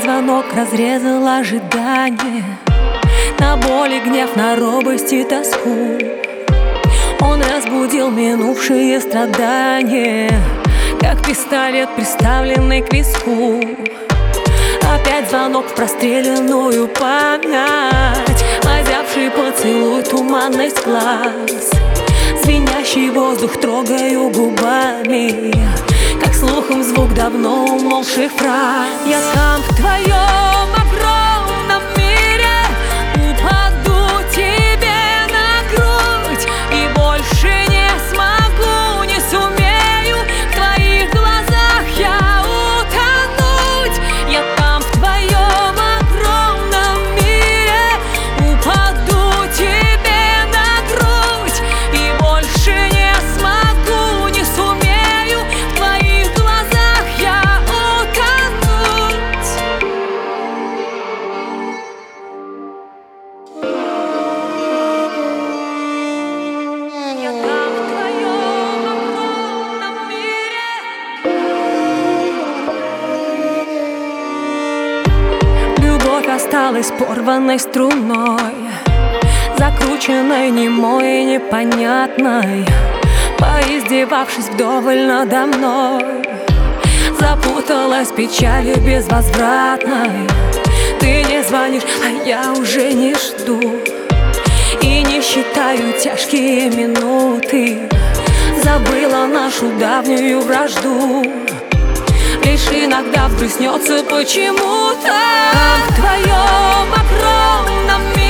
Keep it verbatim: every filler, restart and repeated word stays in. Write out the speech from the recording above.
звонок разрезал ожидание, на боль и гнев, на робость и тоску. Он разбудил минувшие страдания, как пистолет, приставленный к виску. Опять звонок в простреленную память, озябший поцелуй, туманность глаз, звенящий воздух трогаю губами, как слухом звук давно умолкших фраз. Я там в твоем огромном мире упаду тебе на грудь и больше не смогу, не сумею в твоих глазах я утонуть. Я там в твоем огромном мире упаду тебе на грудь и больше не смогу, не сумею в твоих глазах я утонуть. Я там в твоем огромном мире. Любовь осталась порванной струной, закрученной, немой и непонятной, поиздевавшись вдоволь надо мной. Запуталась в печали безвозвратной. Ты не звонишь, а я уже не жду и не считаю тяжкие минуты. Забыла нашу давнюю вражду, лишь иногда вдруг снется почему-то. Там в твоем огромном мире